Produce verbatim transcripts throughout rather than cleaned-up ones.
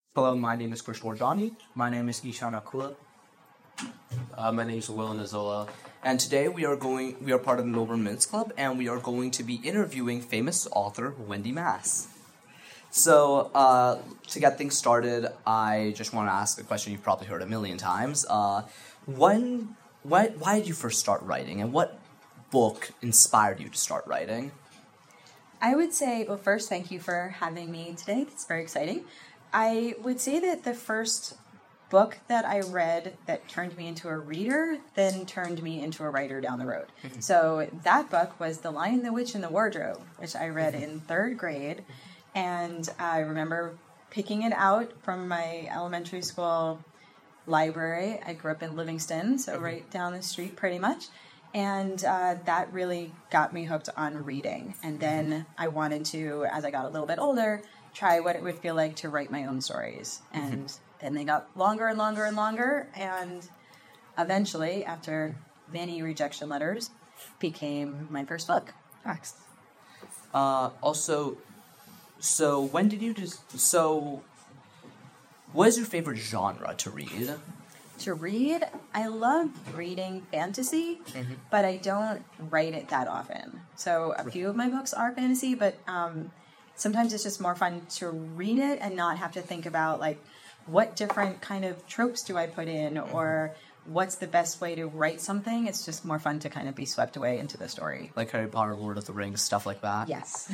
Hello, my name is Chris Wardani. My name is Ishan Akula. Uh, my name is Will Nazola. And today we are going we are part of the Noble Minutes Club, and we are going to be interviewing famous author Wendy Mass. So, uh, to get things started, I just want to ask a question you've probably heard a million times. Uh, when, why, why did you first start writing, and what book inspired you to start writing? I would say, well, first, thank you for having me today. It's very exciting. I would say that the first book that I read that turned me into a reader then turned me into a writer down the road. Mm-hmm. So that book was The Lion, the Witch, and the Wardrobe, which I read mm-hmm. in third grade. And I remember picking it out from my elementary school library. I grew up in Livingston, so mm-hmm. right down the street pretty much. And uh, that really got me hooked on reading. And then I wanted to, as I got a little bit older, try what it would feel like to write my own stories. And mm-hmm. then they got longer and longer and longer. And eventually, after many rejection letters, became my first book. Thanks. Uh, also, so when did you just, so what is your favorite genre to read? To read, I love reading fantasy, mm-hmm. but I don't write it that often. So a few of my books are fantasy, but um, sometimes it's just more fun to read it and not have to think about, like, what different kind of tropes do I put in, or what's the best way to write something. It's just more fun to kind of be swept away into the story. Like Harry Potter, Lord of the Rings, stuff like that? Yes.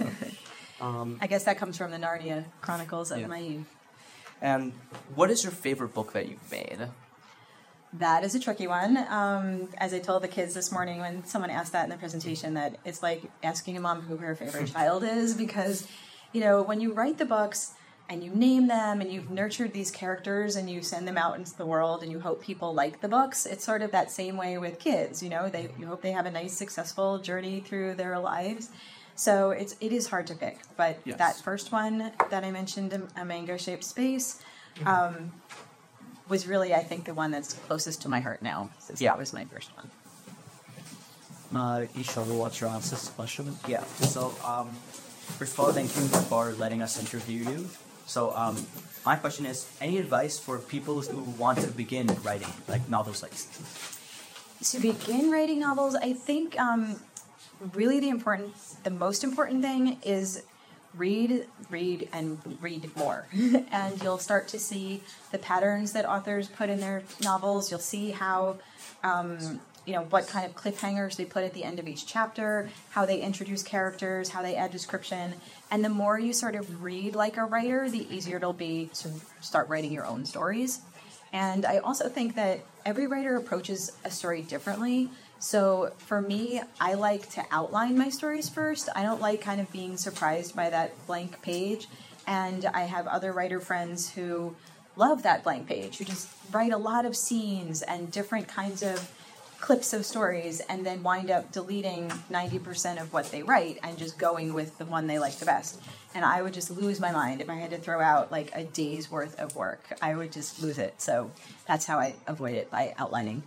um, I guess that comes from the Narnia Chronicles of yeah. my youth. And what is your favorite book that you've made? That is a tricky one. Um, as I told the kids this morning when someone asked that in the presentation, that it's like asking a mom who her favorite child is, because, you know, when you write the books and you name them and you've nurtured these characters and you send them out into the world and you hope people like the books, it's sort of that same way with kids. You know, they you hope they have a nice, successful journey through their lives. So it's it is hard to pick, but yes. That first one that I mentioned, A Mango-Shaped Space, um, was really, I think, the one that's closest to my heart now, since yeah. that was my first one. Uh, Ishan, what's your answer to this question? Yeah, so um, first of all, thank you for letting us interview you. So um, my question is, any advice for people who want to begin writing, like novels like To begin writing novels, I think... Um, Really, the important, the most important thing is read, read, and read more. And you'll start to see the patterns that authors put in their novels. You'll see how, um, you know, what kind of cliffhangers they put at the end of each chapter, how they introduce characters, how they add description. And the more you sort of read like a writer, the easier it'll be to start writing your own stories. And I also think that every writer approaches a story differently. So for me, I like to outline my stories first. I don't like kind of being surprised by that blank page. And I have other writer friends who love that blank page, who just write a lot of scenes and different kinds of clips of stories and then wind up deleting ninety percent of what they write and just going with the one they like the best. And I would just lose my mind if I had to throw out like a day's worth of work. I would just lose it. So that's how I avoid it, by outlining.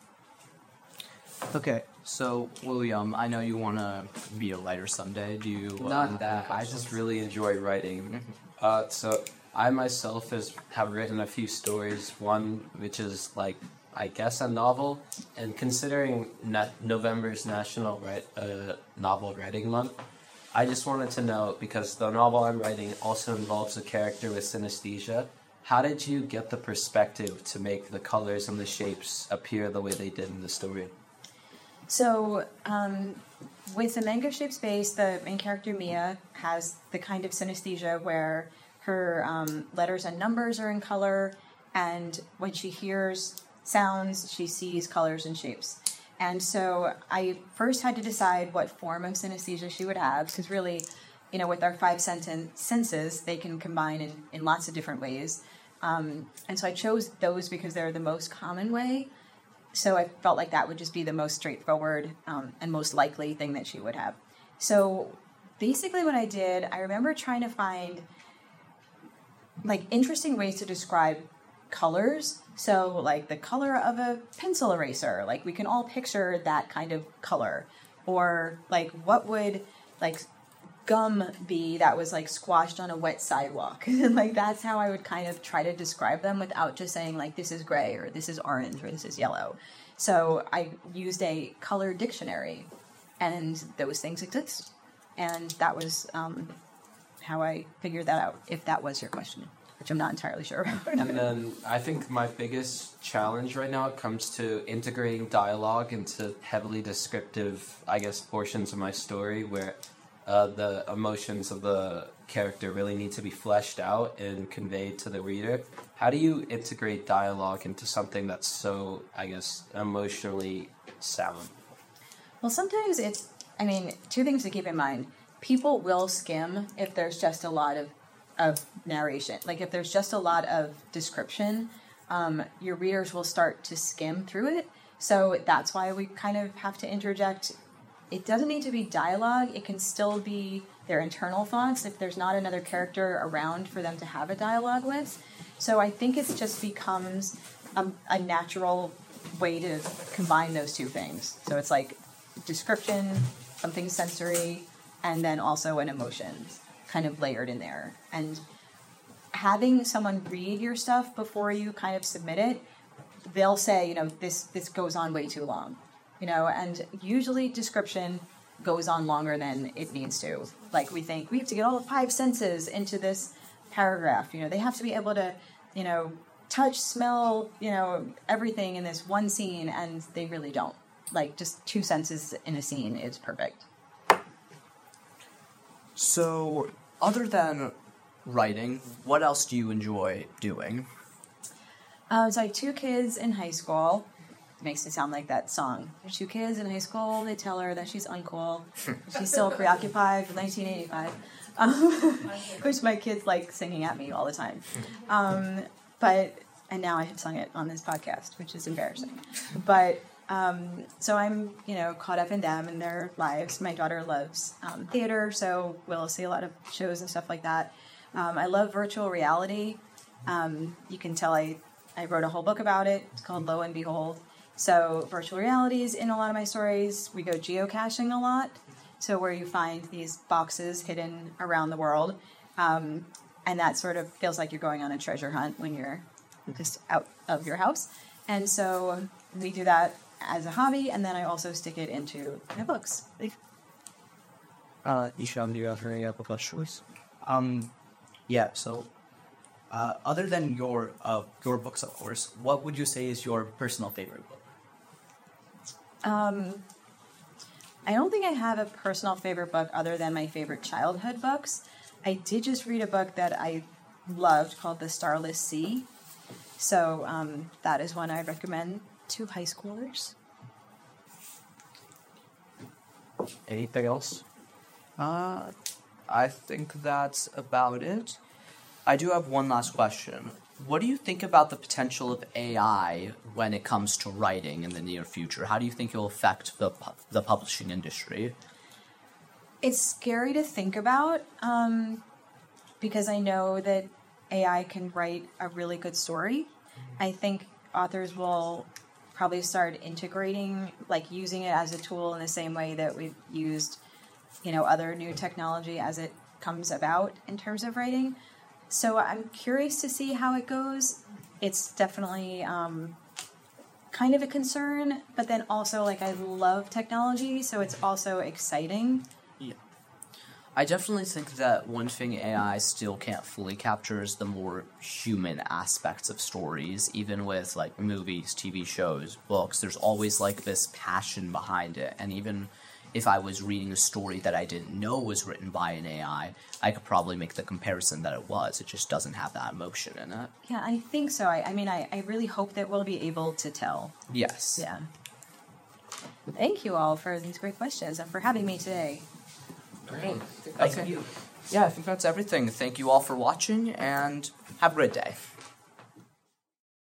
Okay, so William, I know you want to be a writer someday. Do you? Uh, Not that. I just really enjoy writing. Uh, so I myself has have written a few stories. One which is like, I guess, a novel. And considering na- November's National Write, uh, Novel Writing Month, I just wanted to know, because the novel I'm writing also involves a character with synesthesia. How did you get the perspective to make the colors and the shapes appear the way they did in the story? So, um, with the Mango-Shaped Space, the main character, Mia, has the kind of synesthesia where her um, letters and numbers are in color, and when she hears sounds, she sees colors and shapes. And so I first had to decide what form of synesthesia she would have, because really, you know, with our five senten- senses, they can combine in, in lots of different ways. Um, and so I chose those because they're the most common way. So I felt like that would just be the most straightforward um, and most likely thing that she would have. So basically what I did, I remember trying to find like interesting ways to describe colors. So like the color of a pencil eraser, like we can all picture that kind of color. Or like what would like gum bee that was like squashed on a wet sidewalk. And like that's how I would kind of try to describe them without just saying like this is gray or this is orange or this is yellow. So I used a color dictionary, and those things exist. And that was um, how I figured that out, if that was your question, which I'm not entirely sure about. And then I think my biggest challenge right now comes to integrating dialogue into heavily descriptive, I guess, portions of my story where uh, the emotions of the character really need to be fleshed out and conveyed to the reader. How do you integrate dialogue into something that's so, I guess, emotionally sound? Well, sometimes it's, I mean, two things to keep in mind. People will skim if there's just a lot of, of narration. Like if there's just a lot of description, um, your readers will start to skim through it. So that's why we kind of have to interject. It doesn't need to be dialogue. It can still be their internal thoughts if there's not another character around for them to have a dialogue with. So I think it just becomes a, a natural way to combine those two things. So it's like description, something sensory, and then also an emotion kind of layered in there. And having someone read your stuff before you kind of submit it, they'll say, you know, this this goes on way too long. You know, and usually description goes on longer than it needs to. Like we think we have to get all the five senses into this paragraph. You know, they have to be able to, you know, touch, smell, you know, everything in this one scene, and they really don't. Like just two senses in a scene is perfect. So, other than writing, what else do you enjoy doing? Uh, so I have two kids in high school. Makes it sound like that song. There's two kids in high school. They tell her that she's uncool. She's still preoccupied with nineteen eighty-five, um, which my kids like singing at me all the time. Um, but and now I have sung it on this podcast, which is embarrassing. But um, so I'm, you know, caught up in them and their lives. My daughter loves um, theater, so we'll see a lot of shows and stuff like that. Um, I love virtual reality. Um, you can tell I I wrote a whole book about it. It's called Lo and Behold. So virtual reality is in a lot of my stories. We go geocaching a lot. So where you find these boxes hidden around the world. Um, and that sort of feels like you're going on a treasure hunt when you're just out of your house. And so we do that as a hobby. And then I also stick it into my books. Uh, Isham, do you have any book of choice? Um, yeah. So, uh, other than your uh, your books, of course, what would you say is your personal favorite book? Um, I don't think I have a personal favorite book other than my favorite childhood books. I did just read a book that I loved called The Starless Sea. So um, that is one I recommend to high schoolers. Anything else? Uh, I think that's about it. I do have one last question. What do you think about the potential of A I when it comes to writing in the near future? How do you think it will affect the pu- the publishing industry? It's scary to think about um, because I know that A I can write a really good story. I think authors will probably start integrating, like using it as a tool in the same way that we've used, you know, other new technology as it comes about in terms of writing. So I'm curious to see how it goes. It's definitely um, kind of a concern, but then also, like, I love technology, so it's also exciting. Yeah. I definitely think that one thing A I still can't fully capture is the more human aspects of stories. Even with, like, movies, T V shows, books, there's always, like, this passion behind it. And even if I was reading a story that I didn't know was written by an A I, I could probably make the comparison that it was. It just doesn't have that emotion in it. Yeah, I think so. I, I mean, I, I really hope that we'll be able to tell. Yes. Yeah. Thank you all for these great questions and for having me today. Great. Okay. Yeah, I think that's everything. Thank you all for watching, and have a great day.